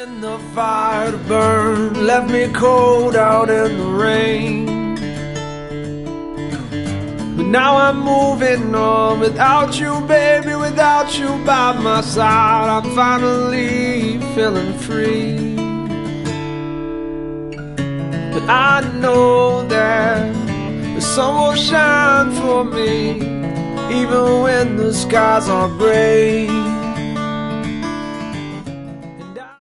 in the fire to burn, left me cold out in the rain. But now I'm moving on without you, baby, without you by my side. I'm finally feeling free. But I know that the sun will shine for me, even when the skies are gray.